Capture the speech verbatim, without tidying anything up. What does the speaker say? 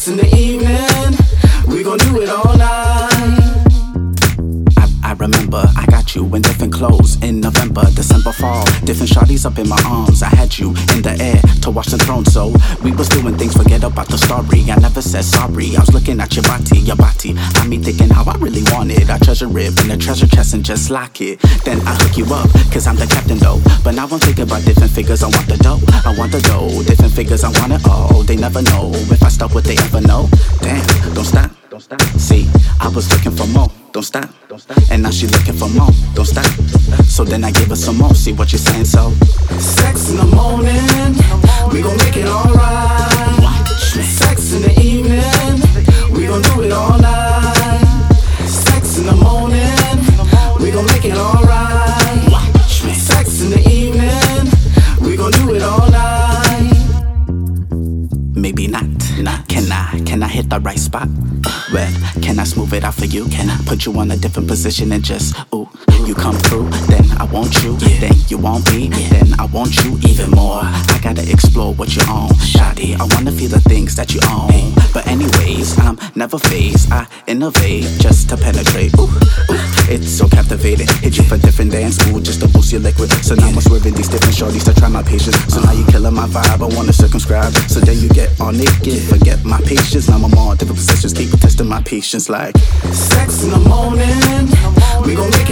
Sex in the evening, we gon' do it all night. I remember I got you in different clothes in November, December, fall. Different shawties up in my arms. I had you in the air to watch the throne. So we was doing things, forget about the story. I never said sorry. I was looking at your body, your body. Had me thinking how I really want it. I treasure it in the treasure chest and just lock it. Then I hook you up, cause I'm the captain though. But now I'm thinking about different figures. I want the dough, I want the dough. Different figures, I want it all. They never know if I stop, would they ever know? Damn, don't stop. Don't stop. See, I was looking for more. Don't stop. Don't stop. And now she looking for more. Don't stop. Don't stop. So then I give her some more. See what you're saying? So sex in the morning, we gon' make it alright. Sex in the evening, we gon' do it all night. Sex in the morning, we gon' make it alright. Sex in the evening, we gon' do it all night. Maybe not. Nah, can I, can I hit the right spot? Well, can I smooth it out for you? Can I put you on a different position and just, ooh, you come through, then I want you, yeah. Then you want me, yeah. Then I want you even more. I gotta explore what you own, shawty. I wanna feel the things that you own. But anyways, I'm never phased. I innovate just to penetrate. Ooh, ooh, it's so captivating. Hit you for different dance moves just to boost your liquid. So now I'm swerving these different shorties to try my patience. So now you killing my vibe, I wanna circumscribe. So then you get all naked, forget my patience. Now I'm on different positions, keep testing my patience like sex in the morning, we gon' make it